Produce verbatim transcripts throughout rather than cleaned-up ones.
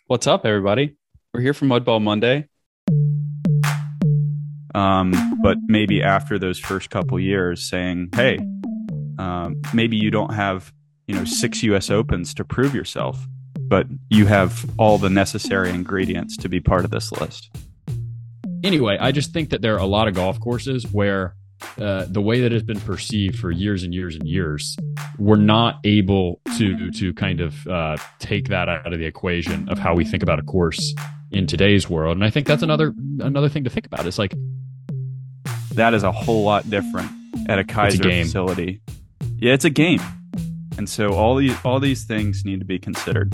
What's up, everybody? We're here for Mudball Monday. Um, but maybe after those first couple years, saying, "Hey, um, maybe you don't have, you know, six U S Opens to prove yourself, but you have all the necessary ingredients to be part of this list." Anyway, I just think that there are a lot of golf courses where uh, the way that it's been perceived for years and years and years, we're not able to to kind of uh, take that out of the equation of how we think about a course in today's world. And I think that's another another thing to think about. It's like that is a whole lot different at a Kaiser a facility. Yeah, it's a game, and so all these all these things need to be considered.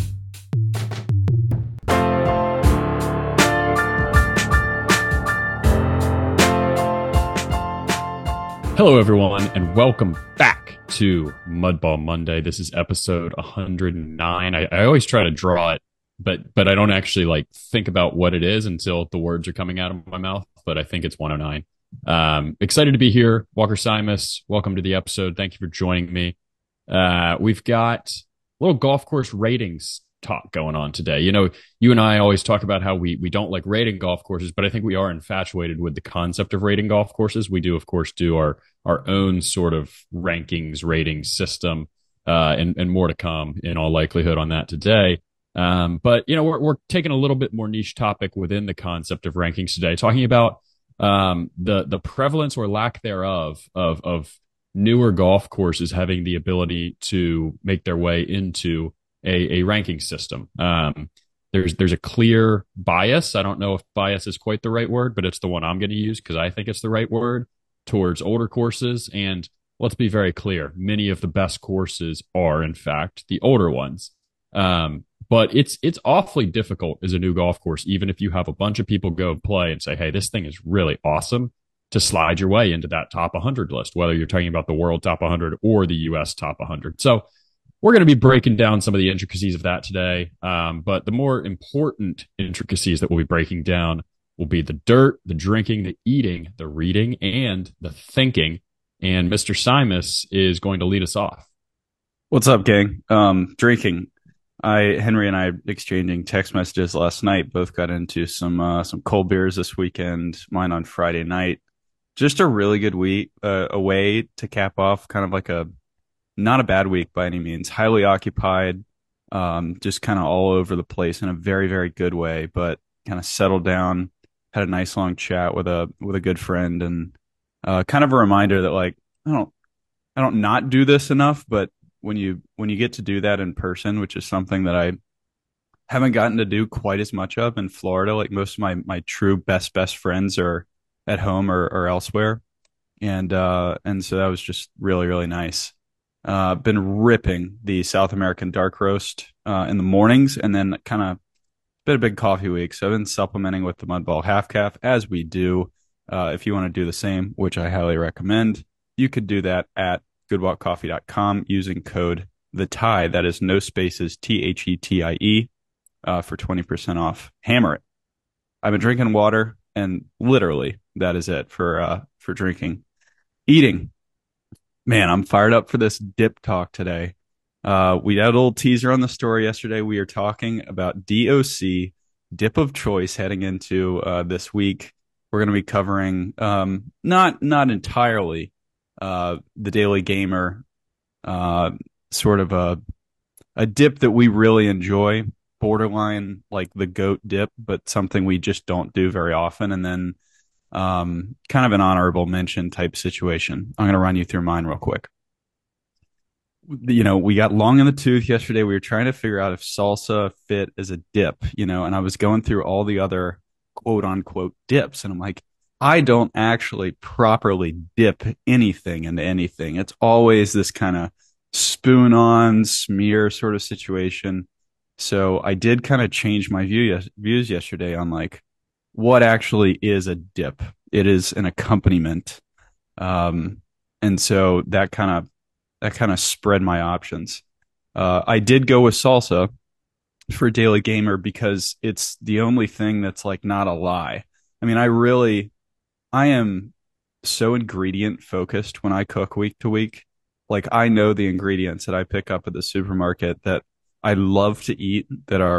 Hello, everyone, and welcome back to Mudball Monday. This is episode one hundred nine. I, I always try to draw it, but but I don't actually like think about what it is until the words are coming out of my mouth. But I think it's one oh nine. Um, excited to be here, Walker Simus. Welcome to the episode. Thank you for joining me. Uh, we've got a little golf course ratings talk going on today. You know, you and I always talk about how we we don't like rating golf courses, but I think we are infatuated with the concept of rating golf courses. We do, of course, do our our own sort of rankings rating system, uh, and and more to come in all likelihood on that today. Um, but you know, we're we're taking a little bit more niche topic within the concept of rankings today, talking about um, the the prevalence or lack thereof of of newer golf courses having the ability to make their way into a, a ranking system. Um, there's there's a clear bias. I don't know if bias is quite the right word, but it's the one I'm going to use because I think it's the right word towards older courses. And let's be very clear, many of the best courses are, in fact, the older ones. Um, but it's it's awfully difficult as a new golf course, even if you have a bunch of people go play and say, hey, this thing is really awesome, to slide your way into that top one hundred list, whether you're talking about the world top one hundred or the U S top one hundred. So we're going to be breaking down some of the intricacies of that today. Um, but the more important intricacies that we'll be breaking down will be the dirt, the drinking, the eating, the reading, and the thinking. And Mister Simus is going to lead us off. What's up, gang? Um, drinking. I Henry and I exchanging text messages last night. Both got into some uh, some cold beers this weekend. Mine on Friday night. Just a really good week, uh, a way to cap off kind of like a not a bad week by any means. Highly occupied, um, just kind of all over the place in a very, very good way, but kind of settled down, had a nice long chat with a with a good friend, and uh, kind of a reminder that like I don't I don't not do this enough, but when you when you get to do that in person, which is something that I haven't gotten to do quite as much of in Florida, like most of my my true best best friends are at home or, or elsewhere, and uh, and so that was just really really nice. Uh, been ripping the South American dark roast uh, in the mornings, and then kind of been a big coffee week. So I've been supplementing with the Mudball Half Calf, as we do. Uh, if you want to do the same, which I highly recommend, you could do that at good walk coffee dot com using code the tie. That is no spaces, T H E T I E, uh, for twenty percent off. Hammer it. I've been drinking water, and literally that is it for uh, for drinking. Eating. Man, I'm fired up for this dip talk today. Uh, we had a little teaser on the story yesterday. We are talking about D O C, dip of choice, heading into uh, this week. We're going to be covering um, not not entirely uh, the Daily Gamer, uh, sort of a a dip that we really enjoy, borderline like the GOAT dip, but something we just don't do very often. And then Um, kind of an honorable mention type situation. I'm going to run you through mine real quick. You know, we got long in the tooth yesterday. We were trying to figure out if salsa fit as a dip, you know, and I was going through all the other quote unquote dips. And I'm like, I don't actually properly dip anything into anything. It's always this kind of spoon on smear sort of situation. So I did kind of change my view yes- views yesterday on like, what actually is a dip. It is an accompaniment. Um, and so that kind of, that kind of spread my options. Uh, I did go with salsa for Daily Gamer because it's the only thing that's like not a lie. I mean, I really, I am so ingredient focused when I cook week to week. Like I know the ingredients that I pick up at the supermarket that I love to eat that are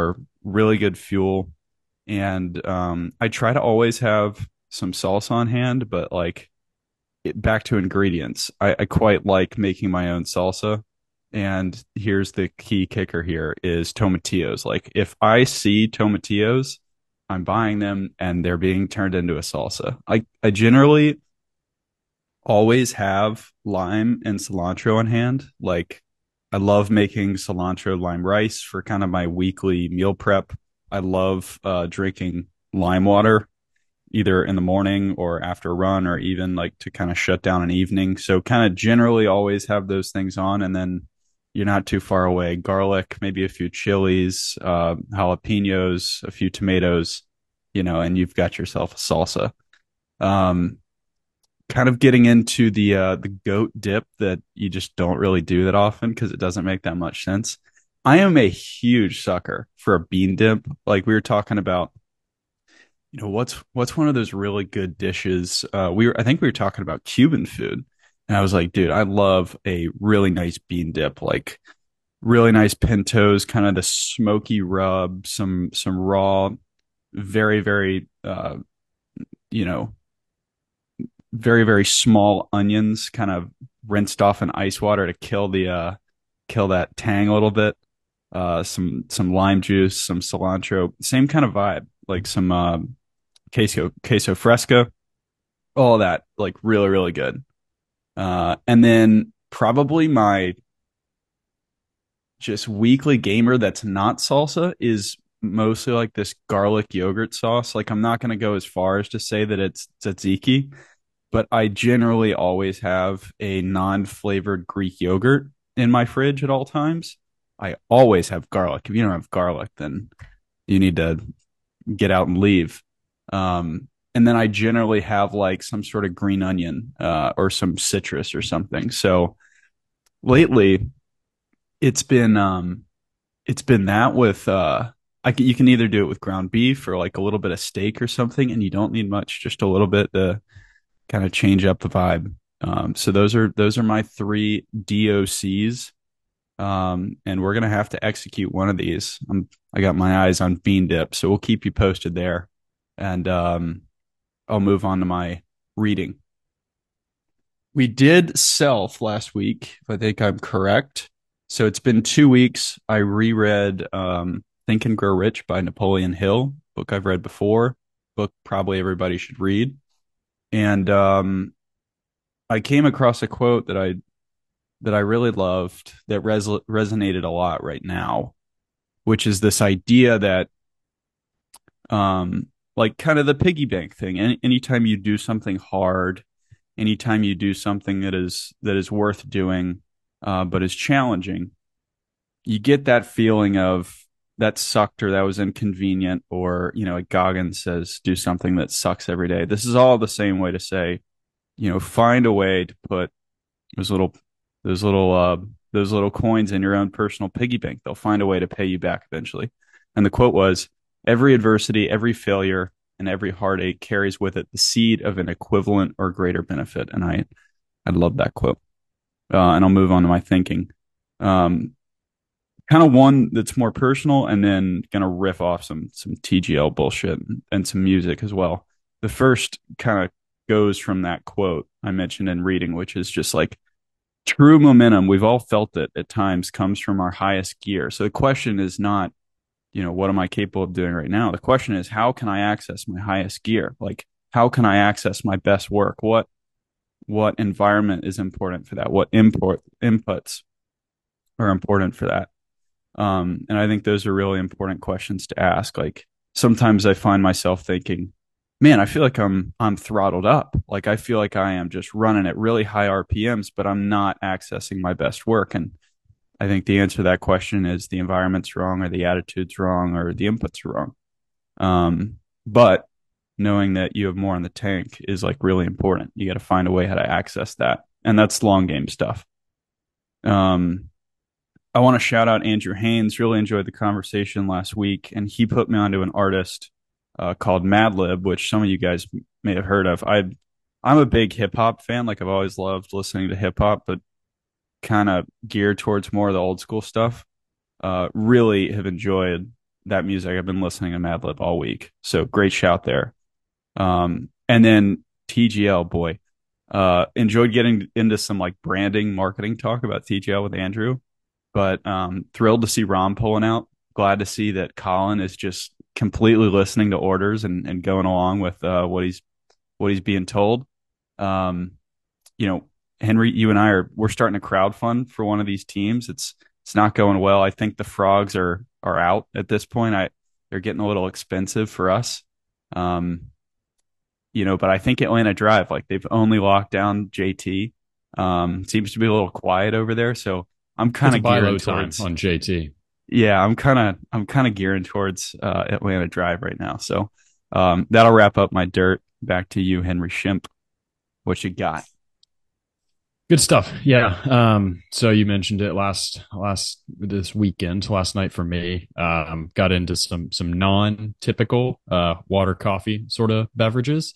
really good fuel. And um, I try to always have some salsa on hand, but like it, back to ingredients. I, I quite like making my own salsa. And here's the key kicker here is tomatillos. Like if I see tomatillos, I'm buying them and they're being turned into a salsa. I, I generally always have lime and cilantro on hand. Like I love making cilantro lime rice for kind of my weekly meal prep. I love uh, drinking lime water either in the morning or after a run or even like to kind of shut down an evening. So kind of generally always have those things on and then you're not too far away. Garlic, maybe a few chilies, uh, jalapenos, a few tomatoes, you know, and you've got yourself a salsa. Um, Kind of getting into the uh, the goat dip that you just don't really do that often because it doesn't make that much sense. I am a huge sucker for a bean dip. Like we were talking about, you know, what's what's one of those really good dishes? Uh, we were I think we were talking about Cuban food, and I was like, dude, I love a really nice bean dip, like really nice pintos, kind of the smoky rub, some some raw, very very uh, you know very very small onions kind of rinsed off in ice water to kill the uh kill that tang a little bit, uh some some lime juice, some cilantro, same kind of vibe, like some uh, queso queso fresca, all that, like really really good. Uh and then probably my just weekly gamer that's not salsa is mostly like this garlic yogurt sauce. Like I'm not going to go as far as to say that it's tzatziki, but I generally always have a non-flavored Greek yogurt in my fridge at all times. I always have garlic. If you don't have garlic, then you need to get out and leave. Um, and then I generally have like some sort of green onion uh, or some citrus or something. So lately, it's been um, it's been that with uh, I can, you can either do it with ground beef or like a little bit of steak or something, and you don't need much, just a little bit to kind of change up the vibe. Um, so those are those are my three D O Cs, um, and we're gonna have to execute one of these. I'm, I got my eyes on bean dip, so we'll keep you posted there, and um, I'll move on to my reading. We did Self last week, if I think I'm correct. So it's been two weeks. I reread um, Think and Grow Rich by Napoleon Hill, book I've read before, book probably everybody should read. And um, I came across a quote that I that I really loved that res- resonated a lot right now, which is this idea that um, like kind of the piggy bank thing. Any, anytime you do something hard, anytime you do something that is that is worth doing, uh, but is challenging, you get that feeling of that sucked or that was inconvenient, or you know, like Goggins says, do something that sucks every day. This is all the same way to say, you know, find a way to put those little those little uh those little coins in your own personal piggy bank. They'll find a way to pay you back eventually. And the quote was, every adversity, every failure, and every heartache carries with it the seed of an equivalent or greater benefit. And I I love that quote. Uh, and I'll move on to my thinking. Um, kind of one that's more personal, and then gonna riff off some some T G L bullshit and, and some music as well. The first kind of goes from that quote I mentioned in reading, which is just like true momentum. We've all felt it at times, comes from our highest gear. So the question is not, you know, what am I capable of doing right now? The question is, how can I access my highest gear? Like, how can I access my best work? What what environment is important for that? What import inputs are important for that? Um, and I think those are really important questions to ask. Like sometimes I find myself thinking, man, I feel like I'm I'm throttled up. Like I feel like I am just running at really high R P Ms, but I'm not accessing my best work. And I think the answer to that question is the environment's wrong, or the attitude's wrong, or the inputs are wrong. Um, but knowing that you have more in the tank is like really important. You got to find a way how to access that. And that's long game stuff. Um, I want to shout out Andrew Haynes. Really enjoyed the conversation last week, and he put me onto an artist uh, called Madlib, which some of you guys may have heard of. I I'm a big hip hop fan. Like I've always loved listening to hip hop, but kind of geared towards more of the old school stuff. Uh, really have enjoyed that music. I've been listening to Madlib all week. So great shout there. Um, and then T G L, boy, uh, enjoyed getting into some like branding, marketing talk about T G L with Andrew, but um, thrilled to see Rom pulling out. Glad to see that Colin is just completely listening to orders and, and going along with uh, what he's what he's being told. Um, you know, Henry, you and I are we're starting to crowdfund for one of these teams. It's it's not going well. I think the frogs are are out at this point. I they're getting a little expensive for us. Um, you know, but I think Atlanta Drive, like they've only locked down J T. Um, seems to be a little quiet over there. So I'm kind It's a of buy gearing low time towards on J T. yeah, I'm kind of I'm kind of gearing towards uh, Atlanta Drive right now. So um, that'll wrap up my dirt. Back to you, Henry Shimp. What you got? Good stuff. Yeah. Um, so you mentioned it last last this weekend, last night for me. Um, got into some some non-typical uh water coffee sort of beverages.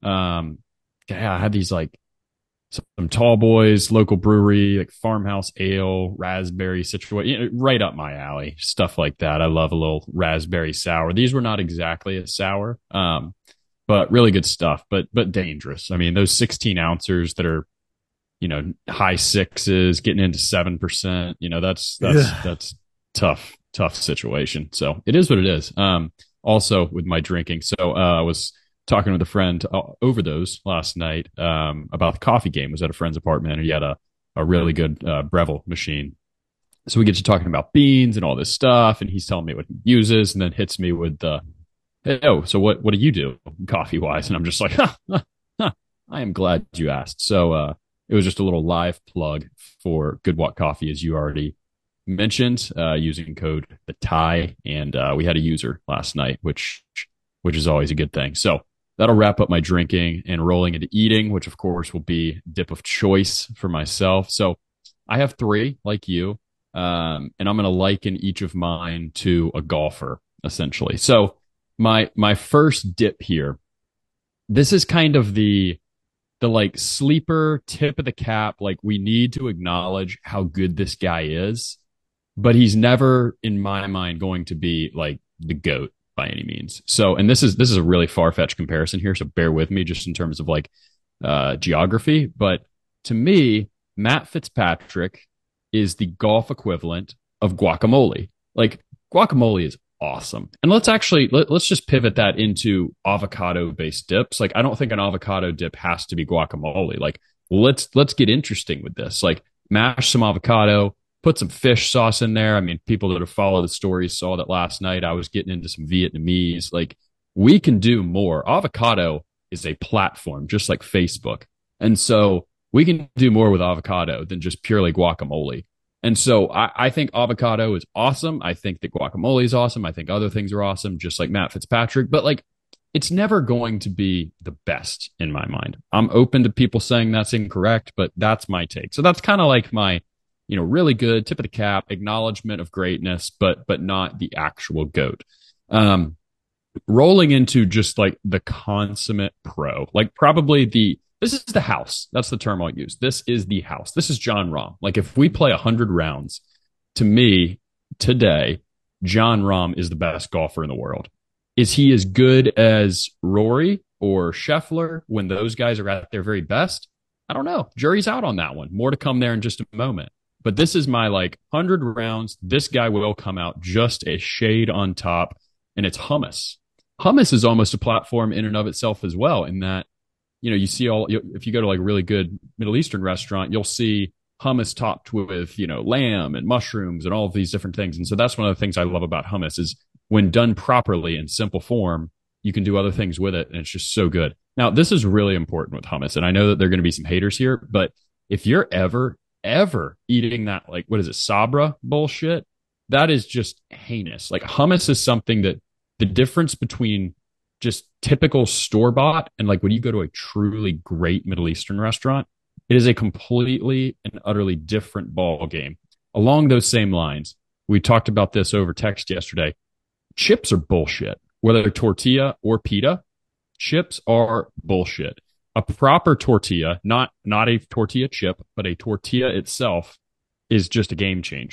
Um, yeah, I had these like some tall boys, local brewery, like farmhouse ale, raspberry situation, you know, right up my alley, stuff like that. I love a little raspberry sour. These were not exactly a sour, um, but really good stuff, but but dangerous. I mean, those sixteen ounces that are, you know, high sixes, getting into seven percent, you know, that's, that's, Ugh. that's tough, tough situation. So it is what it is. Um, also with my drinking. So, uh, I was talking with a friend uh, over those last night, um, about the coffee game. Was at a friend's apartment and he had a, a really good, uh, Breville machine. So we get to talking about beans and all this stuff. And he's telling me what he uses and then hits me with the, hey, oh, so what, what do you do coffee wise? And I'm just like, huh, huh, huh, I am glad you asked. So, uh, it was just a little live plug for Good Walk Coffee, as you already mentioned, uh, using code the tie, and uh, we had a user last night, which which is always a good thing. So that'll wrap up my drinking and rolling into eating, which of course will be dip of choice for myself. So I have three, like you, um, and I'm going to liken each of mine to a golfer, essentially. So my my first dip here, this is kind of the the like sleeper tip of the cap. Like we need to acknowledge how good this guy is, but he's never in my mind going to be like the GOAT by any means. So, and this is, this is a really far fetched comparison here. So bear with me just in terms of like, uh, geography. But to me, Matt Fitzpatrick is the golf equivalent of guacamole. Like guacamole is awesome. And let's actually, let, let's just pivot that into avocado based dips. Like, I don't think an avocado dip has to be guacamole. Like, let's, let's get interesting with this. Like, mash some avocado, put some fish sauce in there. I mean, people that have followed the stories saw that last night I was getting into some Vietnamese. Like, we can do more. Avocado is a platform, just like Facebook. And so we can do more with avocado than just purely guacamole. And so I, I think avocado is awesome. I think that guacamole is awesome. I think other things are awesome, just like Matt Fitzpatrick. But like, it's never going to be the best in my mind. I'm open to people saying that's incorrect, but that's my take. So that's kind of like my, you know, really good tip of the cap, acknowledgement of greatness, but but not the actual GOAT. Um, rolling into just like the consummate pro, like probably the This is the house. That's the term I'll use. This is the house. This is Jon Rahm. Like if we play one hundred rounds, to me, today, Jon Rahm is the best golfer in the world. Is he as good as Rory or Scheffler when those guys are at their very best? I don't know. Jury's out on that one. More to come there in just a moment. But this is my like one hundred rounds. This guy will come out just a shade on top, and it's hummus. Hummus is almost a platform in and of itself as well, in that, you know, you see all, if you go to like a really good Middle Eastern restaurant, you'll see hummus topped with, you know, lamb and mushrooms and all of these different things. And so that's one of the things I love about hummus is when done properly in simple form, you can do other things with it. And it's just so good. Now, this is really important with hummus. And I know that there are going to be some haters here, but if you're ever, ever eating that, like, what is it, Sabra bullshit, that is just heinous. Like hummus is something that the difference between just typical store bought and like when you go to a truly great Middle Eastern restaurant, it is a completely and utterly different ball game. Along those same lines, we talked about this over text yesterday. Chips are bullshit, whether they're tortilla or pita. Chips are bullshit. A proper tortilla, not not a tortilla chip, but a tortilla itself is just a game changer.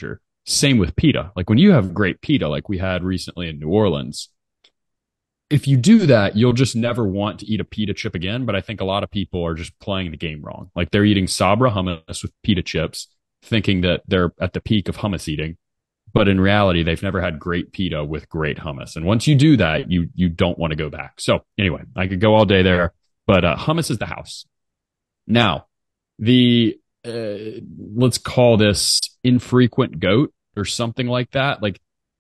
Same with pita. Like when you have great pita, like we had recently in New Orleans, if you do that, you'll just never want to eat a pita chip again. But I think a lot of people are just playing the game wrong. Like they're eating Sabra hummus with pita chips, thinking that they're at the peak of hummus eating. But in reality, they've never had great pita with great hummus. And once you do that, you you don't want to go back. So anyway, I could go all day there, but uh, hummus is the house. Now, the uh, let's call this infrequent goat or something like that. Like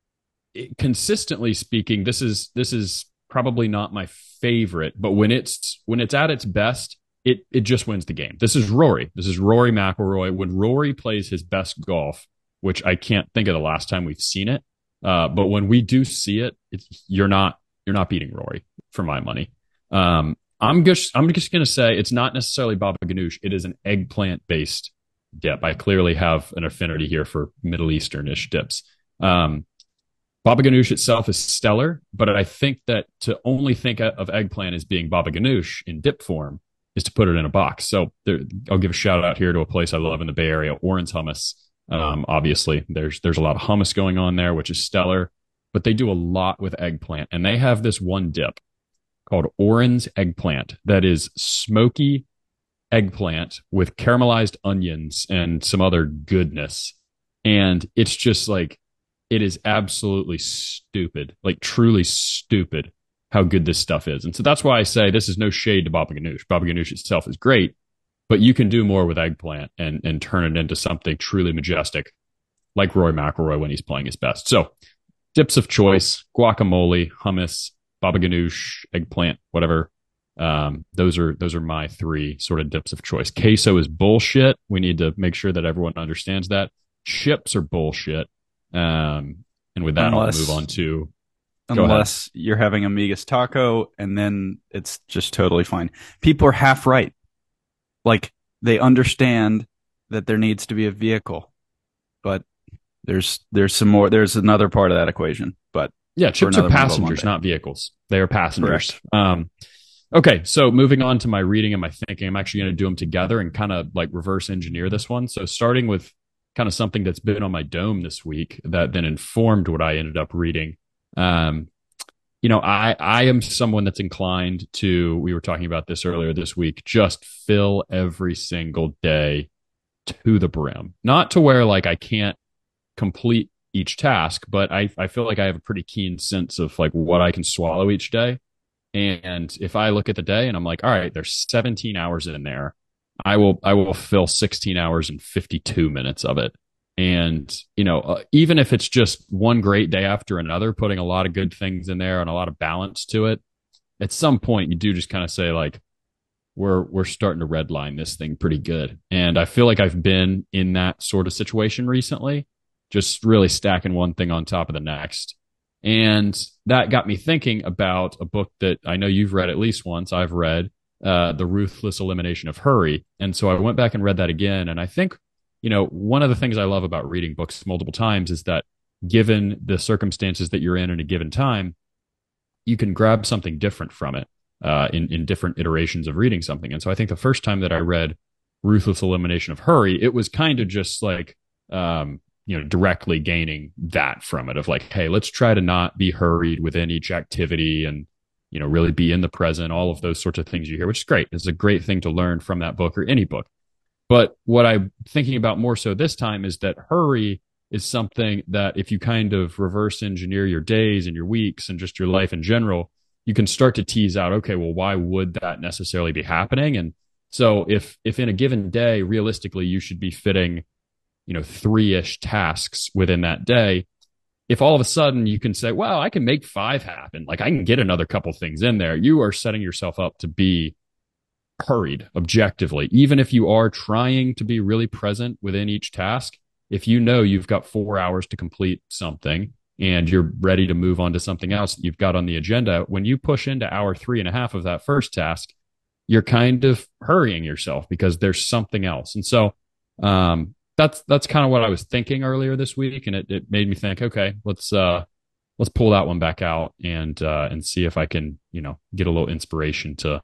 it, consistently speaking, this is this is probably not my favorite, but when it's when it's at its best, it it just wins the game. This is Rory. This is Rory McIlroy. When Rory plays his best golf, which I can't think of the last time we've seen it, uh, but when we do see it, it's, you're not you're not beating Rory for my money. Um, I'm just I'm just gonna say it's not necessarily baba ganoush. It is an eggplant based dip. I clearly have an affinity here for Middle Eastern-ish dips. Um, baba ganoush itself is stellar, but I think that to only think of eggplant as being baba ganoush in dip form is to put it in a box. So there, I'll give a shout out here to a place I love in the Bay Area, Oren's Hummus. Um, obviously, there's there's a lot of hummus going on there, which is stellar, but they do a lot with eggplant, and they have this one dip called Oren's Eggplant that is smoky eggplant with caramelized onions and some other goodness. And it's just like, it is absolutely stupid, like truly stupid how good this stuff is. And so that's why I say this is no shade to baba ganoush. Baba ganoush itself is great, but you can do more with eggplant and, and turn it into something truly majestic, like Rory McIlroy when he's playing his best. So dips of choice, guacamole, hummus, baba ganoush, eggplant, whatever. Um, those are those are my three sort of dips of choice. Queso is bullshit. We need to make sure that everyone understands that. Chips are bullshit. Um, and with that, unless, I'll move on to unless you're having a migas taco, and then it's just totally fine. People are half right. Like they understand that there needs to be a vehicle, but there's there's some more. There's another part of that equation. But yeah, chips are passengers, not vehicles. They are passengers. Correct. Um, okay, so moving on to my reading and my thinking, I'm actually going to do them together and kind of like reverse engineer this one. So starting with kind of something that's been on my dome this week that then informed what I ended up reading. Um, you know, I, I am someone that's inclined to, we were talking about this earlier this week, just fill every single day to the brim. Not to where like I can't complete each task, but I, I feel like I have a pretty keen sense of like what I can swallow each day. And if I look at the day and I'm like, all right, there's seventeen hours in there, I will I will fill sixteen hours and fifty-two minutes of it. And, you know, uh, even if it's just one great day after another, putting a lot of good things in there and a lot of balance to it, at some point you do just kind of say like, we're we're starting to redline this thing pretty good. And I feel like I've been in that sort of situation recently, just really stacking one thing on top of the next. And that got me thinking about a book that I know you've read at least once. I've read uh, The Ruthless Elimination of Hurry. And so I went back and read that again. And I think, you know, one of the things I love about reading books multiple times is that given the circumstances that you're in at a given time, you can grab something different from it uh, in, in different iterations of reading something. And so I think the first time that I read Ruthless Elimination of Hurry, it was kind of just like, um, you know, directly gaining that from it of like, hey, let's try to not be hurried within each activity and, you know, really be in the present, all of those sorts of things you hear, which is great. It's a great thing to learn from that book or any book. But what I'm thinking about more so this time is that hurry is something that if you kind of reverse engineer your days and your weeks and just your life in general, you can start to tease out, okay, well, why would that necessarily be happening? And so if, if in a given day, realistically, you should be fitting, you know, three-ish tasks within that day, if all of a sudden you can say, well, I can make five happen, like I can get another couple things in there, you are setting yourself up to be hurried objectively. Even if you are trying to be really present within each task, if you know you've got four hours to complete something and you're ready to move on to something else that you've got on the agenda, when you push into hour three and a half of that first task, you're kind of hurrying yourself because there's something else. And so, um, That's that's kind of what I was thinking earlier this week, and it, it made me think, okay, let's uh, let's pull that one back out and uh, and see if I can, you know, get a little inspiration to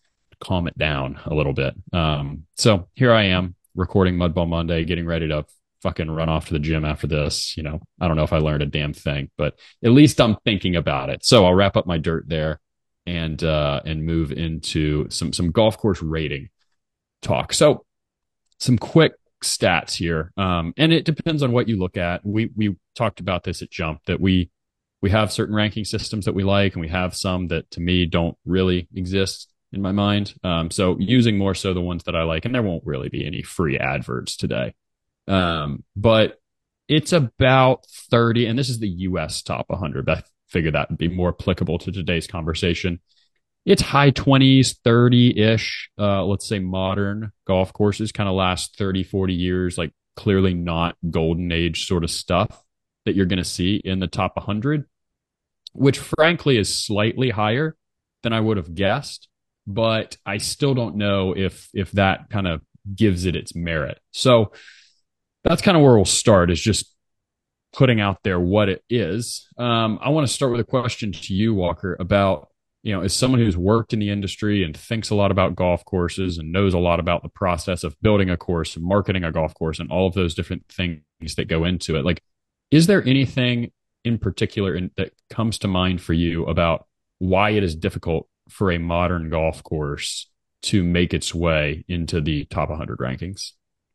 calm it down a little bit. Um, so here I am recording Mudball Monday, getting ready to fucking run off to the gym after this. You know, I don't know if I learned a damn thing, but at least I'm thinking about it. So I'll wrap up my dirt there and uh, and move into some some golf course rating talk. So some quick stats here, um, and it depends on what you look at. We we talked about this at Jump that we we have certain ranking systems that we like, and we have some that to me don't really exist in my mind. Um, so using more so the ones that I like, and there won't really be any free adverts today. Um, but it's about thirty, and this is the U S top one hundred. I figure that would be more applicable to today's conversation. It's high twenties, thirty-ish, uh, let's say modern golf courses, kind of last thirty, forty years, like clearly not golden age sort of stuff that you're going to see in the top one hundred, which frankly is slightly higher than I would have guessed, but I still don't know if if that kind of gives it its merit. So that's kind of where we'll start, is just putting out there what it is. Um, I want to start with a question to you, Walker, about, you know, as someone who's worked in the industry and thinks a lot about golf courses and knows a lot about the process of building a course and marketing a golf course and all of those different things that go into it. Like, is there anything in particular in, that comes to mind for you about why it is difficult for a modern golf course to make its way into the top one hundred rankings?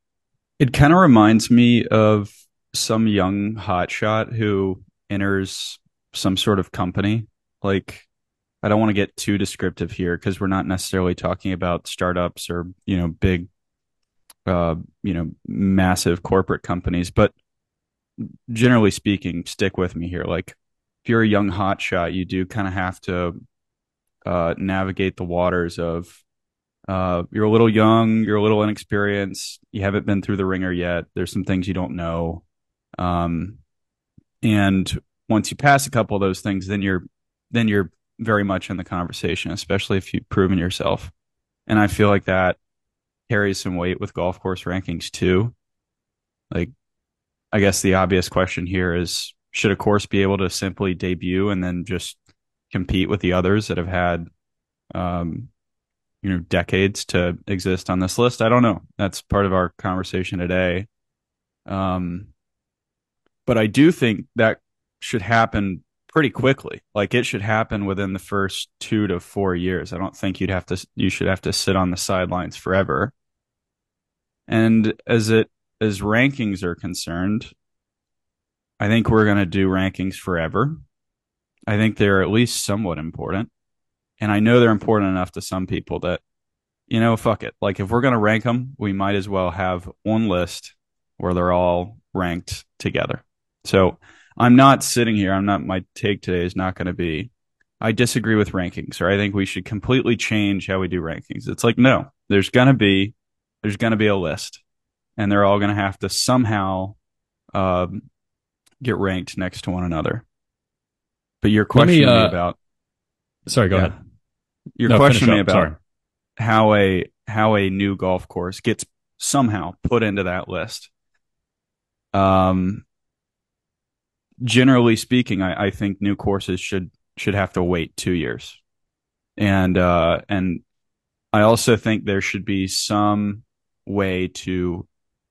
It kind of reminds me of some young hotshot who enters some sort of company. Like, I don't want to get too descriptive here because we're not necessarily talking about startups or, you know, big, uh, you know, massive corporate companies. But generally speaking, stick with me here. Like, if you're a young hotshot, you do kind of have to uh, navigate the waters of uh, you're a little young, you're a little inexperienced, you haven't been through the ringer yet. There's some things you don't know. Um, and once you pass a couple of those things, then you're then you're very much in the conversation, especially if you've proven yourself. And I feel like that carries some weight with golf course rankings too. Like, I guess the obvious question here is, should a course be able to simply debut and then just compete with the others that have had, um, you know, decades to exist on this list? I don't know. That's part of our conversation today. Um, but I do think that should happen pretty quickly. Like, it should happen within the first two to four years. I don't think you'd have to, you should have to sit on the sidelines forever. And as it, as rankings are concerned, I think we're going to do rankings forever. I think they're at least somewhat important. And I know they're important enough to some people that, you know, fuck it. Like, if we're going to rank them, we might as well have one list where they're all ranked together. So I'm not sitting here. I'm not, my take today is not going to be, I disagree with rankings, or I think we should completely change how we do rankings. It's like, no, there's going to be, there's going to be a list, and they're all going to have to somehow um, get ranked next to one another. But your question me, uh, me about, sorry, go yeah, ahead. Your no, question me up. about Sorry. how a, how a new golf course gets somehow put into that list. Um, generally speaking, I, I think new courses should should have to wait two years, and uh, and I also think there should be some way to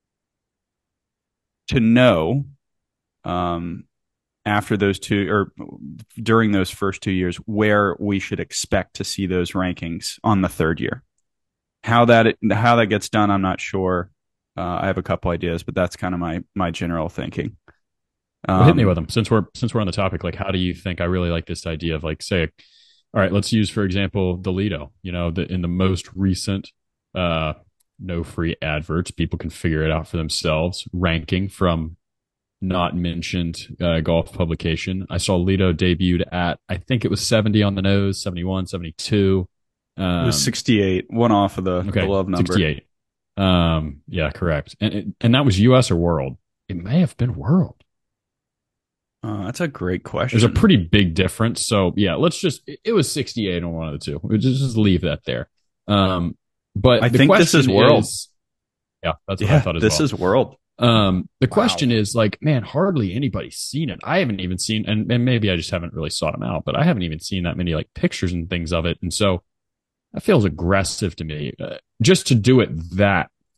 to know um, after those two or during those first two years where we should expect to see those rankings on the third year. How that how that gets done, I'm not sure. Uh, I have a couple ideas, but that's kind of my my general thinking. Well, hit me with them since we're since we're on the topic. Like, how do you think? I really like this idea of, like, say, all right, let's use for example the Lido. You know, the, in the most recent, uh, no free adverts, people can figure it out for themselves. Ranking from not mentioned uh, golf publication. I saw Lido debuted at, I think it was seventy on the nose, seventy-one, seventy-two. Um, it was sixty-eight, one off of the, okay, the love number. sixty-eight. Um, yeah, correct. And and that was U S or world? It may have been world. Uh, that's a great question. There's a pretty big difference. So yeah, let's just, it, it was sixty-eight on one of the two. We'll just, just leave that there. Um, but I the think this is world. Is, yeah, that's what yeah, I thought as this well. This is world. Um, the wow. question is, like, man, hardly anybody's seen it. I haven't even seen, and, and maybe I just haven't really sought them out, but I haven't even seen that many like pictures and things of it. And so that feels aggressive to me. Uh, just to do it that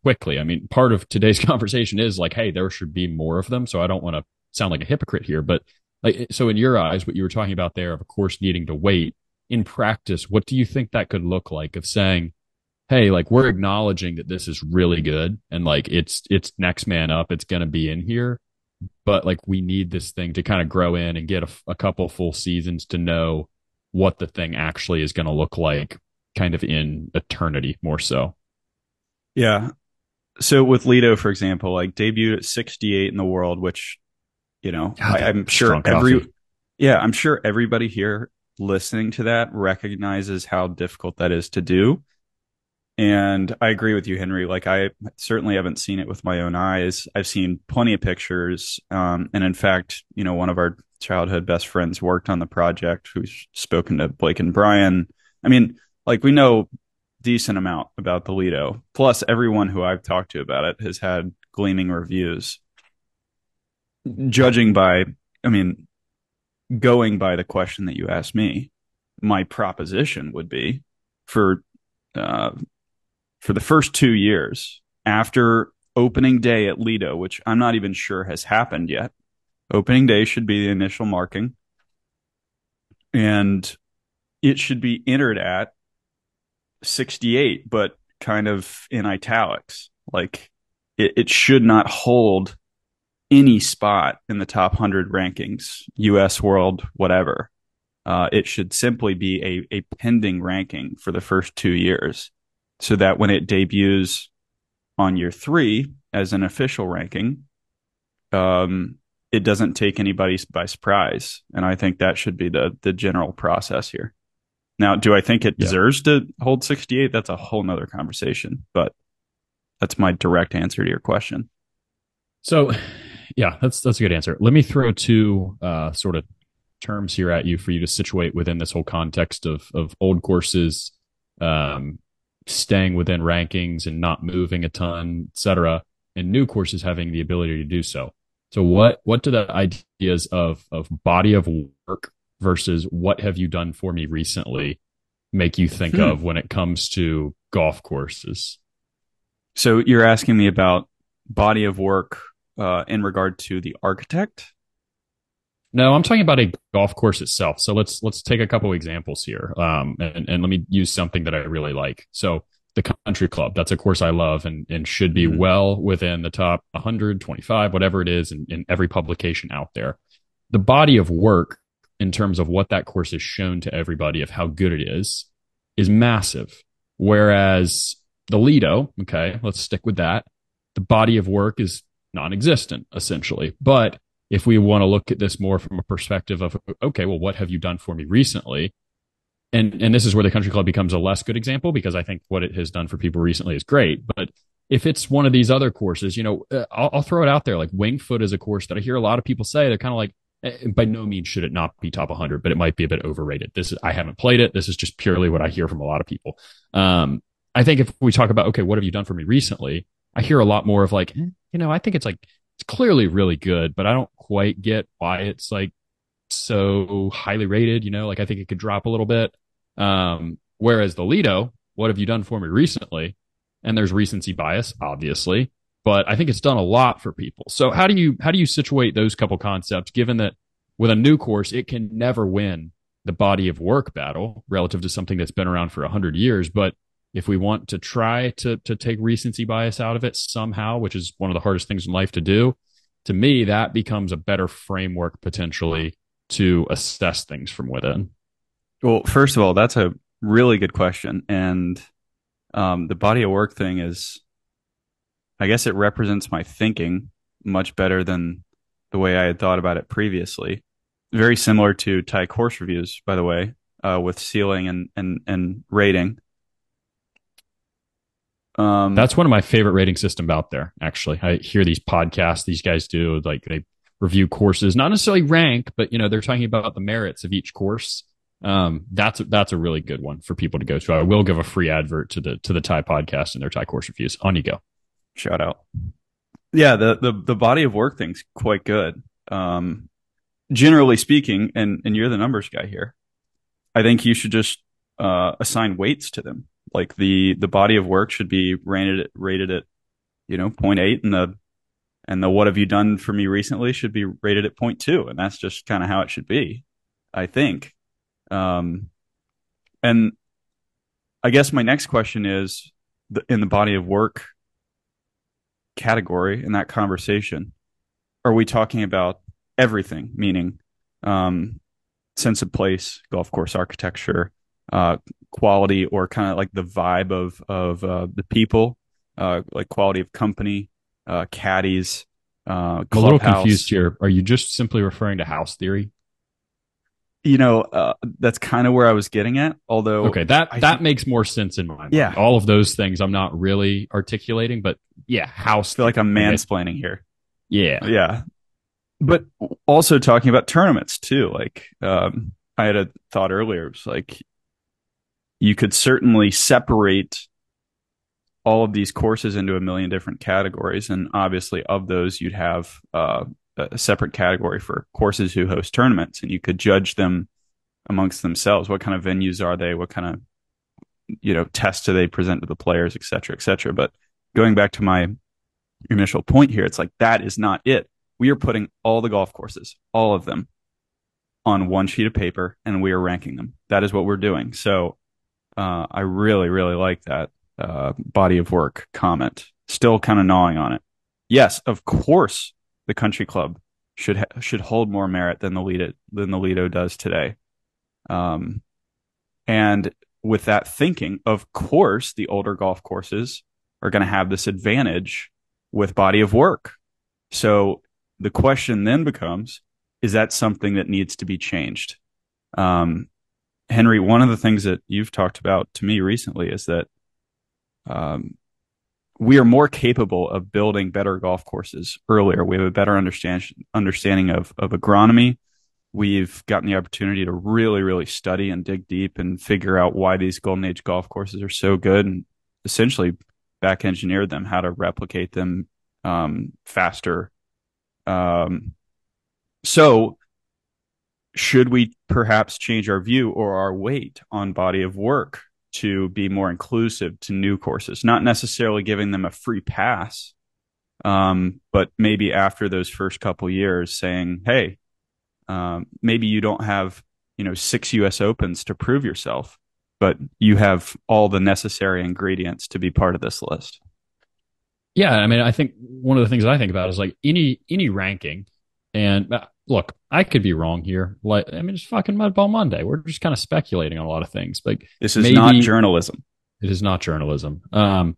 quickly. I mean, part of today's conversation is like, hey, there should be more of them. So I don't want to sound like a hypocrite here, but like, so in your eyes, what you were talking about there of a course needing to wait in practice, what do you think that could look like of saying, hey, like we're acknowledging that this is really good and like it's it's next man up, it's going to be in here, but like we need this thing to kind of grow in and get a, a couple full seasons to know what the thing actually is going to look like kind of in eternity more so. Yeah. So with Lido, for example, like debuted at sixty-eight in the world, which, you know, God, I, I'm sure strong every, coffee. yeah, I'm sure everybody here listening to that recognizes how difficult that is to do. And I agree with you, Henry. Like, I certainly haven't seen it with my own eyes. I've seen plenty of pictures. Um, and in fact, you know, one of our childhood best friends worked on the project, who's spoken to Blake and Brian. I mean, like, we know decent amount about the Lido. Plus, everyone who I've talked to about it has had gleaming reviews. Judging by, I mean, going by the question that you asked me, my proposition would be for uh, for the first two years after opening day at Lido, which I'm not even sure has happened yet. Opening day should be the initial marking, and it should be entered at sixty-eight, but kind of in italics. Like it, it should not hold any spot in the top one hundred rankings, U S, world, whatever. Uh, it should simply be a, a pending ranking for the first two years so that when it debuts on year three as an official ranking, um, it doesn't take anybody by surprise. And I think that should be the the general process here. Now, do I think it Yeah. deserves to hold sixty-eight? That's a whole nother conversation, but that's my direct answer to your question. So, yeah, that's that's a good answer. Let me throw two uh, sort of terms here at you for you to situate within this whole context of of old courses um, staying within rankings and not moving a ton, et cetera, and new courses having the ability to do so. So, what what do the ideas of of body of work versus what have you done for me recently make you think Hmm. of when it comes to golf courses? So you're asking me about body of work uh, in regard to the architect? No, I'm talking about a golf course itself. So let's let's take a couple examples here, um, and and let me use something that I really like. So the Country Club, that's a course I love and and should be Mhm. well within the top one hundred twenty-five, whatever it is, in, in every publication out there. The body of work in terms of what that course has shown to everybody of how good it is is massive. Whereas the Lido, okay, let's stick with that. The body of work is non-existent essentially, but if we want to look at this more from a perspective of, okay, well, what have you done for me recently? And and this is where the Country Club becomes a less good example because I think what it has done for people recently is great. But if it's one of these other courses, you know, uh, I'll, I'll throw it out there. Like Winged Foot is a course that I hear a lot of people say they're kind of like, eh, by no means should it not be top one hundred, but it might be a bit overrated. This is, I haven't played it. This is just purely what I hear from a lot of people. Um, I think if we talk about, okay, what have you done for me recently? I hear a lot more of like, eh, you know, I think it's like, it's clearly really good, but I don't quite get why it's like so highly rated. You know, like I think it could drop a little bit. Um, whereas the Lido, what have you done for me recently? And there's recency bias, obviously, but I think it's done a lot for people. So how do you how do you situate those couple concepts, given that with a new course, it can never win the body of work battle relative to something that's been around for a hundred years, but if we want to try to to take recency bias out of it somehow, which is one of the hardest things in life to do, to me, that becomes a better framework potentially to assess things from within. Well, first of all, that's a really good question. And um, the body of work thing is, I guess it represents my thinking much better than the way I had thought about it previously. Very similar to Thai course reviews, by the way, uh, with ceiling and, and, and rating. Um, That's one of my favorite rating systems out there, actually. I hear these podcasts these guys do, like they review courses, not necessarily rank, but you know, they're talking about the merits of each course. Um, that's that's a really good one for people to go to. I will give a free advert to the to the Thai podcast and their Thai course reviews. On you go. Shout out. Yeah, the, the, the body of work thing's quite good. Um, generally speaking, and, and you're the numbers guy here, I think you should just uh, assign weights to them. Like the the body of work should be rated rated at you know, point eight, and the and the what have you done for me recently should be rated at point two, and that's just kind of how it should be, I think. Um, and I guess my next question is the, in the body of work category in that conversation, are we talking about everything, meaning um, sense of place, golf course architecture, uh, quality, or kind of like the vibe of of uh, the people, uh, like quality of company, uh, caddies, uh, I'm a little confused clubhouse? here. Are you just simply referring to house theory? You know, uh, that's kind of where I was getting at. Although, Okay, that I that think, makes more sense in my mind. yeah, All of those things I'm not really articulating, but yeah, I house feel like theory. I'm I get, mansplaining here. yeah. Yeah, but also talking about tournaments too. Like, um, I had a thought earlier. It was like you could certainly separate all of these courses into a million different categories, and obviously, of those, you'd have uh, a separate category for courses who host tournaments, and you could judge them amongst themselves. What kind of venues are they? What kind of you know tests do they present to the players, et cetera, et cetera. But going back to my initial point here, it's like that is not it. We are putting all the golf courses, all of them, on one sheet of paper, and we are ranking them. That is what we're doing. So uh, I really, really like that uh, body of work comment. Still kind of gnawing on it. Yes, of course, the country club should ha- should hold more merit than the Lido than the Lido does today. Um, and with that thinking, of course, the older golf courses are going to have this advantage with body of work. So the question then becomes, is that something that needs to be changed? Um, Henry, one of the things that you've talked about to me recently is that um, we are more capable of building better golf courses earlier. We have a better understand, understanding of, of agronomy. We've gotten the opportunity to really, really study and dig deep and figure out why these golden age golf courses are so good, and essentially back engineer them, how to replicate them um, faster. Um, so should we perhaps change our view or our weight on body of work to be more inclusive to new courses, not necessarily giving them a free pass, um, but maybe after those first couple years saying, hey, um, maybe you don't have, you know, six U S Opens to prove yourself, but you have all the necessary ingredients to be part of this list. Yeah, I mean, I think one of the things that I think about is like any any ranking, and uh, look, I could be wrong here. Like, I mean, it's fucking Mudball Monday. We're just kind of speculating on a lot of things. Like, This is maybe not journalism. it is not journalism. Um,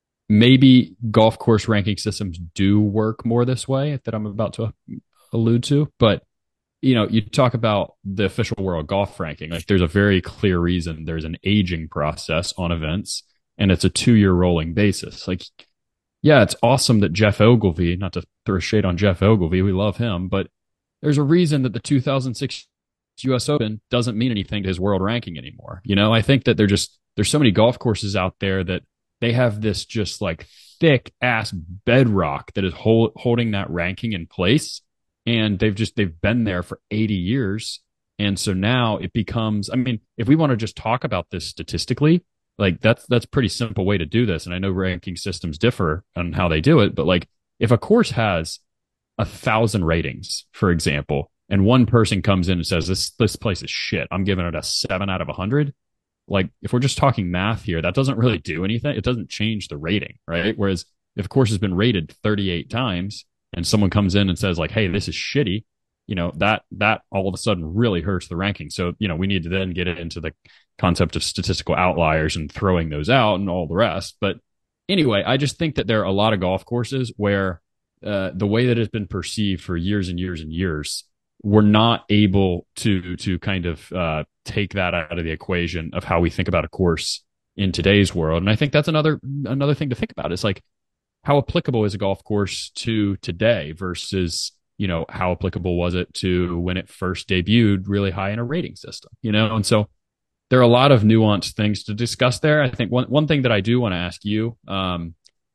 maybe golf course ranking systems do work more this way that I'm about to allude to, but you know, you talk about the official world golf ranking. Like, there's a very clear reason there's an aging process on events, and it's a two year rolling basis. Like, yeah, it's awesome that Jeff Ogilvy, not to throw shade on Jeff Ogilvy, we love him, but there's a reason that the two thousand six U S Open doesn't mean anything to his world ranking anymore. You know, I think that they're just, there's so many golf courses out there that they have this just like thick ass bedrock that is hold, holding that ranking in place. And they've just, they've been there for eighty years. And so now it becomes, I mean, if we want to just talk about this statistically, like that's that's a pretty simple way to do this. And I know ranking systems differ on how they do it, but like if a course has a thousand ratings, for example, and one person comes in and says this this place is shit, I'm giving it a seven out of a hundred. Like if we're just talking math here, that doesn't really do anything. It doesn't change the rating, right? Whereas if a course has been rated thirty-eight times and someone comes in and says like, hey, this is shitty, you know, that that all of a sudden really hurts the ranking. So, you know, we need to then get it into the concept of statistical outliers and throwing those out and all the rest. But anyway, I just think that there are a lot of golf courses where uh, the way that it's been perceived for years and years and years, we're not able to to kind of uh, take that out of the equation of how we think about a course in today's world. And I think that's another another thing to think about. It's like, how applicable is a golf course to today versus, you know, how applicable was it to when it first debuted really high in a rating system, you know? And so there are a lot of nuanced things to discuss there. I think one, one thing that I do want to ask you, um,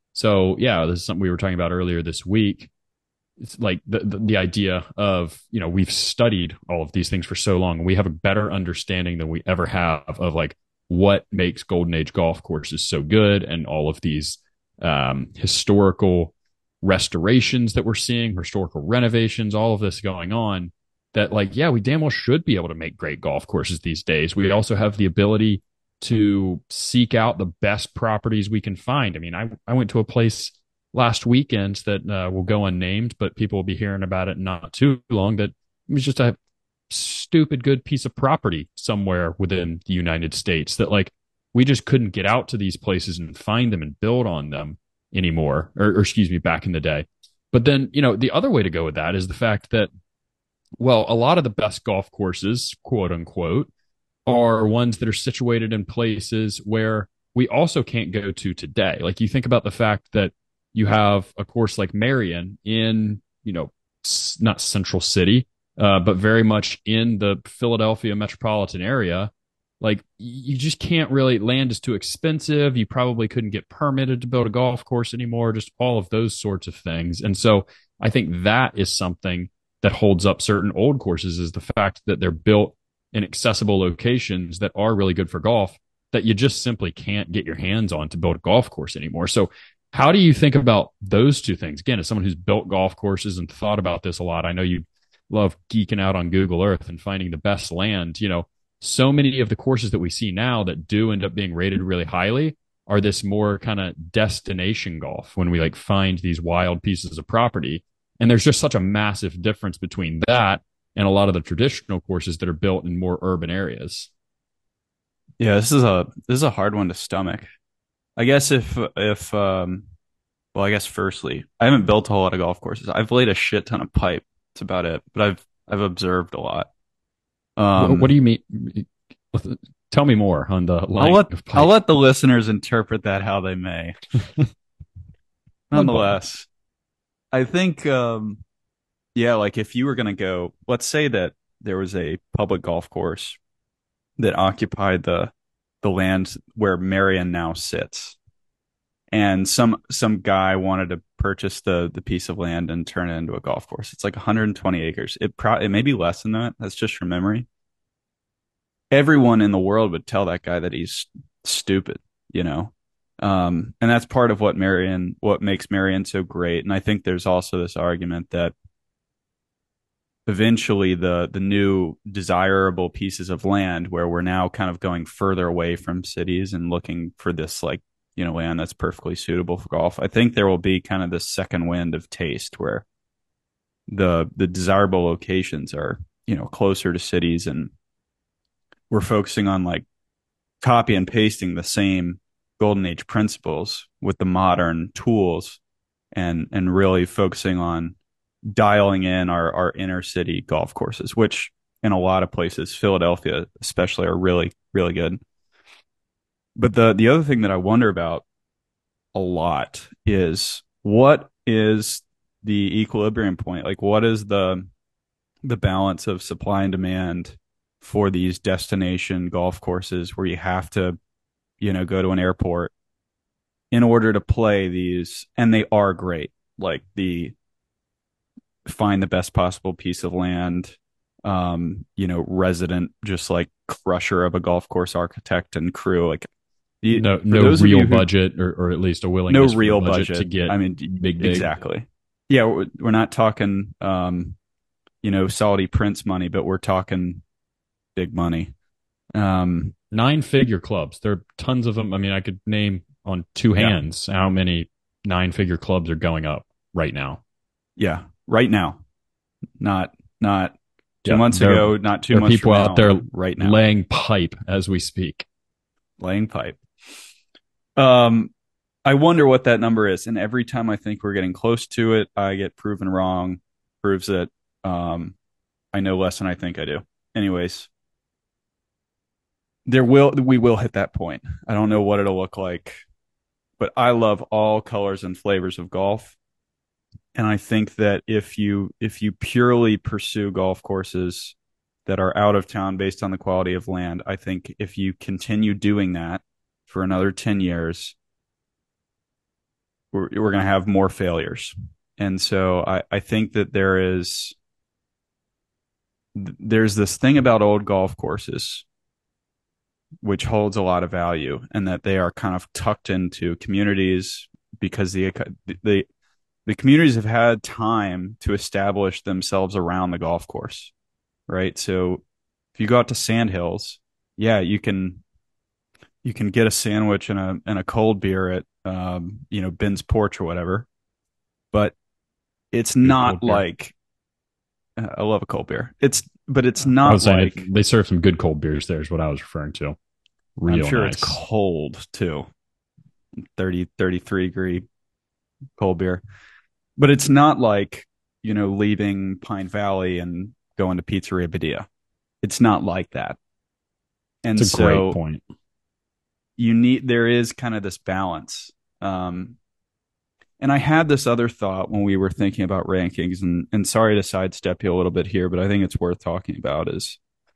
so yeah, this is something we were talking about earlier this week. It's like the, the, the idea of, you know, we've studied all of these things for so long, and we have a better understanding than we ever have of like what makes golden age golf courses so good and all of these um, historical restorations that we're seeing, historical renovations, all of this going on. That, like, yeah, we damn well should be able to make great golf courses these days. We also have the ability to seek out the best properties we can find. I mean, I, I went to a place last weekend that uh, will go unnamed, but people will be hearing about it not too long. That it was just a stupid good piece of property somewhere within the United States that, like, we just couldn't get out to these places and find them and build on them anymore, or, or excuse me, back in the day. But then, you know, the other way to go with that is the fact that, well, a lot of the best golf courses, quote unquote, are ones that are situated in places where we also can't go to today. Like, you think about the fact that you have a course like Marion in, you know, not Central City, uh, but very much in the Philadelphia metropolitan area. Like, you just can't really, land is too expensive. You probably couldn't get permitted to build a golf course anymore, just all of those sorts of things. And so I think that is something that holds up certain old courses, is the fact that they're built in accessible locations that are really good for golf, that you just simply can't get your hands on to build a golf course anymore. So how do you think about those two things? Again, as someone who's built golf courses and thought about this a lot, I know you love geeking out on Google Earth and finding the best land. You know, so many of the courses that we see now that do end up being rated really highly are this more kind of destination golf, when we, like, find these wild pieces of property. And there's just such a massive difference between that and a lot of the traditional courses that are built in more urban areas. Yeah, this is a this is a hard one to stomach. I guess if if um well, I guess firstly, I haven't built a whole lot of golf courses. I've laid a shit ton of pipe. That's about it. But I've I've observed a lot. What, what Um do you mean? Tell me more on the I'll line let of I'll pipe. let the listeners interpret that how they may. Mud ball. Nonetheless, I think um yeah, like if you were gonna go, let's say that there was a public golf course that occupied the the land where Marion now sits, and some some guy wanted to purchase the the piece of land and turn it into a golf course. It's like one hundred twenty acres. It pro it may be less than that. That's just from memory. Everyone in the world would tell that guy that he's stupid, you know. Um, and that's part of what Marion, what makes Marion so great. And I think there's also this argument that eventually the the new desirable pieces of land, where we're now kind of going further away from cities and looking for this, like, you know, land that's perfectly suitable for golf. I think there will be kind of this second wind of taste where the the desirable locations are, you know, closer to cities, and we're focusing on, like, copy and pasting the same golden age principles with the modern tools, and and really focusing on dialing in our, our inner city golf courses, which in a lot of places, Philadelphia especially, are really, really good. But the the other thing that I wonder about a lot is, what is the equilibrium point? Like, what is the the balance of supply and demand for these destination golf courses where you have to, you know, go to an airport in order to play these, and they are great. Like, the find the best possible piece of land, um, you know, resident, just like crusher of a golf course architect and crew. Like, you, No, for no those of real you who, budget, or, or at least a no willingness for real budget, budget. to get I mean, big, big. exactly. Yeah, we're, we're not talking, um, you know, Saudi prince money, but we're talking big money. Um, Nine figure clubs. There are tons of them. I mean, I could name on two yeah, hands how many nine figure clubs are going up right now. yeah, right now, not not two Yeah, months there, ago, not two there are months people from out now, there right now, laying pipe as we speak. laying pipe. Um, I wonder what that number is, and every time I think we're getting close to it, I get proven wrong. Proves that um, I know less than I think I do. Anyways, there will we will hit that point. I don't know what it'll look like, but I love all colors and flavors of golf. And I think that if you if you purely pursue golf courses that are out of town based on the quality of land, I think if you continue doing that for another ten years, we're we're going to have more failures. And so I, I think that there is there's this thing about old golf courses which holds a lot of value, and that they are kind of tucked into communities, because the the the communities have had time to establish themselves around the golf course, right? So if you go out to Sandhills, yeah, you can you can get a sandwich and a and a cold beer at um, you know, Ben's Porch or whatever, but it's Good not cold beer. like I love a cold beer. It's but it's I was not saying like it, they serve some good cold beers there is what I was referring to. I'm Real sure it's nice. cold too. thirty, thirty-three degree cold beer. But it's not like, you know, leaving Pine Valley and going to Pizzeria Badia. It's not like that. And It's a great so point. you need there is kind of this balance. Um, and I had this other thought when we were thinking about rankings, and and sorry to sidestep you a little bit here, but I think it's worth talking about is,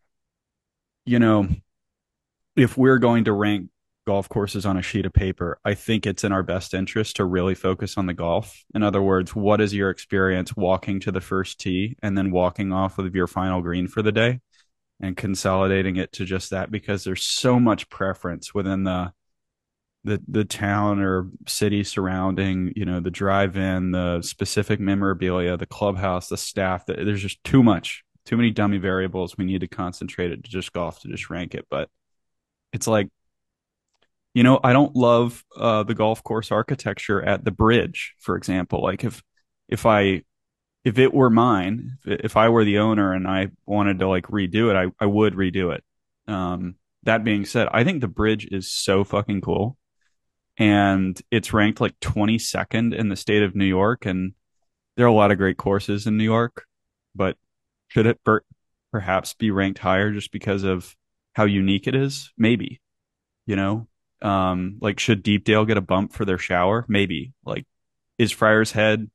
you know, if we're going to rank golf courses on a sheet of paper, I think it's in our best interest to really focus on the golf. In other words, what is your experience walking to the first tee and then walking off of your final green for the day and consolidating it to just that? Because there's so much preference within the the the town or city surrounding, you know, the drive-in, the specific memorabilia, the clubhouse, the staff. That there's just too much, too many dummy variables. We need to concentrate it to just golf to just rank it. But it's like, you know, I don't love uh, the golf course architecture at the bridge, for example. Like if if I if it were mine, if I were the owner and I wanted to like redo it, I, I would redo it. Um, that being said, I think the bridge is so fucking cool, and it's ranked like twenty-second in the state of New York, and there are a lot of great courses in New York, but should it per- perhaps be ranked higher just because of how unique it is? Maybe, you know, um, like should Deepdale get a bump for their shower? Maybe. Like, is Friar's Head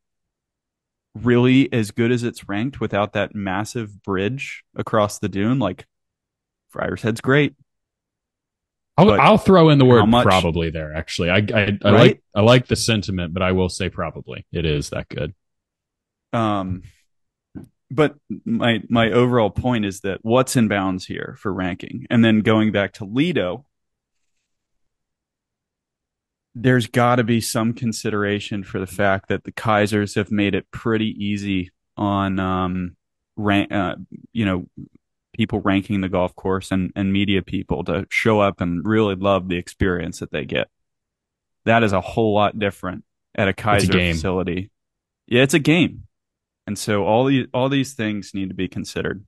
really as good as it's ranked without that massive bridge across the dune? Like, Friar's Head's great, I'll, but I'll throw in the how word much, probably there. Actually, I, I I like right? I like the sentiment, but I will say probably it is that good. Um, but my my overall point is that what's in bounds here for ranking, and then going back to Lido, there's got to be some consideration for the fact that the Kaisers have made it pretty easy on um rank, uh, you know, people ranking the golf course and and media people to show up and really love the experience that they get. That is a whole lot different at a It's a Kaiser game. facility. Yeah, it's a game, and so all these all these things need to be considered.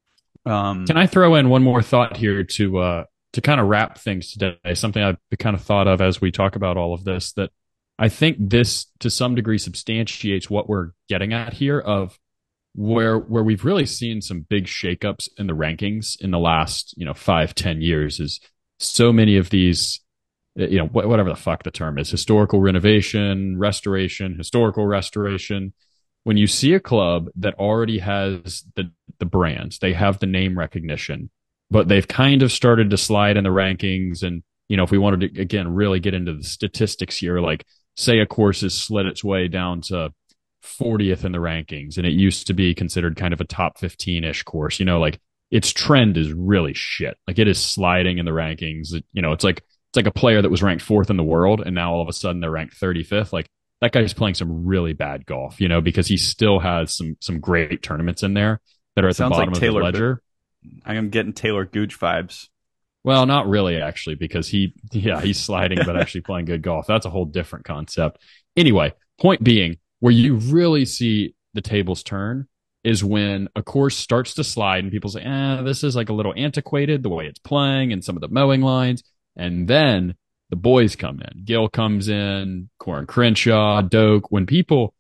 Can Um, I throw in one more thought here to uh, to kind of wrap things today? Something I've kind of thought of as we talk about all of this, that I think this to some degree substantiates what we're getting at here of where where we've really seen some big shakeups in the rankings in the last, you know, five, ten years is so many of these, you know, whatever the fuck the term is, historical renovation, restoration, historical restoration. When you see a club that already has the the brands, they have the name recognition, but they've kind of started to slide in the rankings. And, you know, if we wanted to, again, really get into the statistics here, like say a course has slid its way down to fortieth in the rankings, and it used to be considered kind of a top fifteen ish course, you know, like its trend is really shit. Like it is sliding in the rankings. It, you know, it's like, it's like a player that was ranked fourth in the world, and now all of a sudden they're ranked thirty-fifth. Like that guy's playing some really bad golf, you know, because he still has some some great tournaments in there that are at the sounds like bottom of the Taylor. ledger. I'm getting Taylor Gooch vibes. Well, not really, actually, because he, yeah, he's sliding, but actually playing good golf. That's a whole different concept. Anyway, point being, where you really see the tables turn is when a course starts to slide and people say, eh, this is like a little antiquated, the way it's playing and some of the mowing lines. And then the boys come in. Gil comes in, Corin Crenshaw, Doak. When people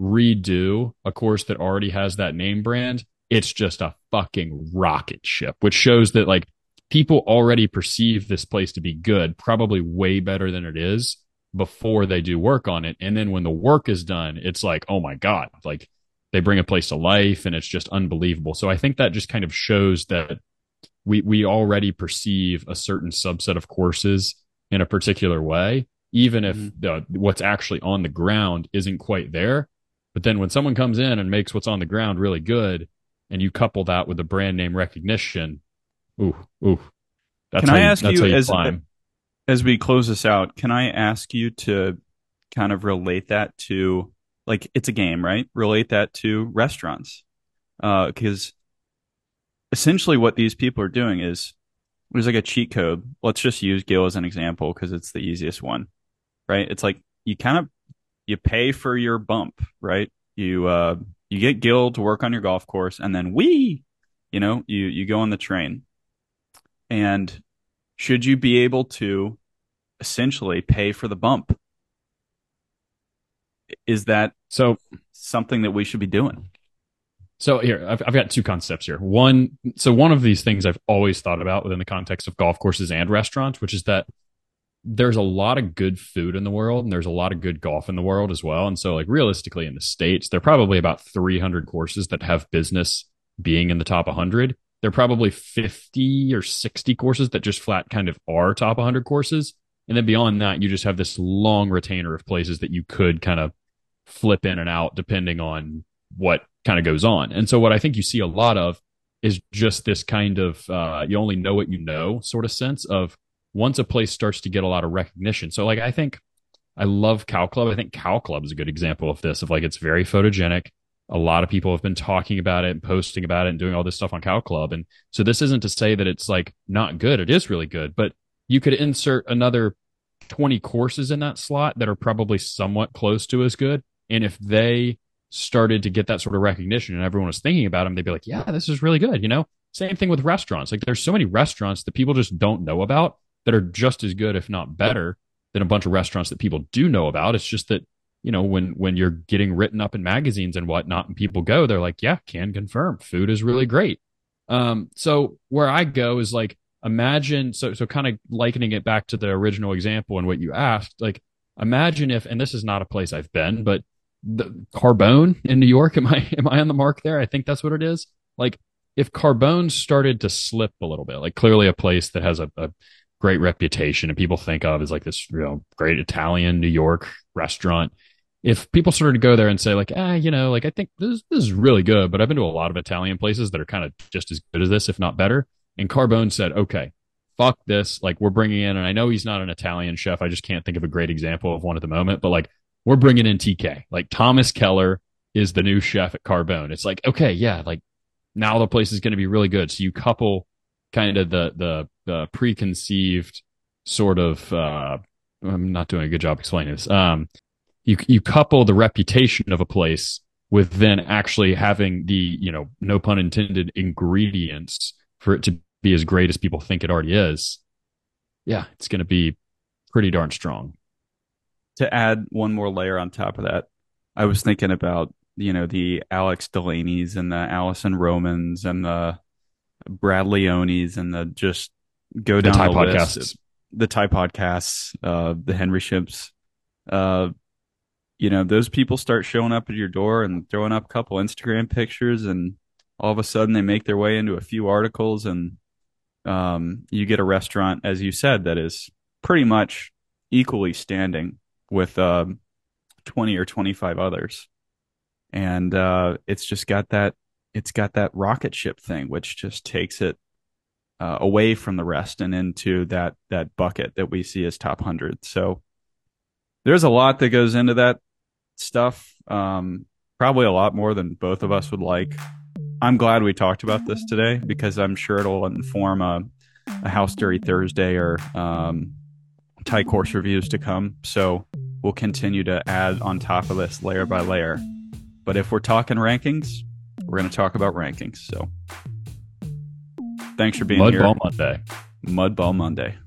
redo a course that already has that name brand, it's just a fucking rocket ship, which shows that like people already perceive this place to be good, probably way better than it is before they do work on it. And then when the work is done, it's like, oh my God, like they bring a place to life and it's just unbelievable. So I think that just kind of shows that we, we already perceive a certain subset of courses in a particular way, even if Mm-hmm. the, what's actually on the ground isn't quite there. But then when someone comes in and makes what's on the ground really good, and you couple that with the brand name recognition, ooh, ooh, that's Can how I you, ask that's you how you as climb. as we close this out? Can I ask you to kind of relate that to, like, it's a game, right? Relate that to restaurants. Uh, because essentially what these people are doing is there's like a cheat code. Let's just use Gil as an example because it's the easiest one, right? It's like you kind of you pay for your bump, right? You uh you get Gil to work on your golf course, and then we, you know, you you go on the train. And should you be able to essentially pay for the bump? Is that So something that we should be doing? So here, I've, I've got two concepts here. One, so one of these things I've always thought about within the context of golf courses and restaurants, which is that there's a lot of good food in the world and there's a lot of good golf in the world as well. And so, like, realistically in the States, there are probably about three hundred courses that have business being in the top one hundred. There are probably fifty or sixty courses that just flat kind of are top one hundred courses. And then beyond that, you just have this long retainer of places that you could kind of flip in and out depending on what kind of goes on. And so what I think you see a lot of is just this kind of uh, you only know what you know sort of sense of once a place starts to get a lot of recognition. So like I think I love Cow Club. I think Cow Club is a good example of this, of like it's very photogenic. A lot of people have been talking about it and posting about it and doing all this stuff on Cow Club. And so this isn't to say that it's like not good. It is really good, but you could insert another twenty courses in that slot that are probably somewhat close to as good. And if they started to get that sort of recognition and everyone was thinking about them, they'd be like, yeah, this is really good. You know, same thing with restaurants. Like there's so many restaurants that people just don't know about that are just as good, if not better, than a bunch of restaurants that people do know about. It's just that, you know, when, when you're getting written up in magazines and whatnot and people go, they're like, yeah, can confirm food is really great. Um, so where I go is like, imagine, so, so kind of likening it back to the original example and what you asked, like, imagine if, and this is not a place I've been, but the Carbone in New York, am I am I on the mark there? I think that's what it is. Like if Carbone started to slip a little bit, like clearly a place that has a, a great reputation and people think of as like this, you know, great Italian New York restaurant. If people started to go there and say like, ah, you know, like I think this this is really good, but I've been to a lot of Italian places that are kind of just as good as this, if not better. And Carbone said, okay, fuck this. Like we're bringing in, and I know he's not an Italian chef. I just can't think of a great example of one at the moment, but like, we're bringing in T K. Like Thomas Keller is the new chef at Carbone. It's like, okay, yeah, like now the place is going to be really good. So you couple kind of the the, the preconceived sort of, uh, I'm not doing a good job explaining this. Um, you you couple the reputation of a place with then actually having the, you know, no pun intended, ingredients for it to be as great as people think it already is. Yeah, it's going to be pretty darn strong. To add one more layer on top of that, I was thinking about, you know, the Alex Delaney's and the Allison Romans and the Brad Leone's and the just go down the Thai the podcasts, list. The Thai podcasts, uh, the Henry Ships. Uh, you know, those people start showing up at your door and throwing up a couple Instagram pictures, and all of a sudden they make their way into a few articles, and um, you get a restaurant, as you said, that is pretty much equally standing with um, twenty or twenty-five others. And uh, it's just got that, it's got that rocket ship thing, which just takes it uh, away from the rest and into that, that bucket that we see as top one hundred. So there's a lot that goes into that stuff. Um, probably a lot more than both of us would like. I'm glad we talked about this today because I'm sure it'll inform a, a House Dirty Thursday or um, Thai course reviews to come. So we'll continue to add on top of this layer by layer. But if we're talking rankings, we're going to talk about rankings. So thanks for being Mud here. Ball Monday. Mud Ball Monday.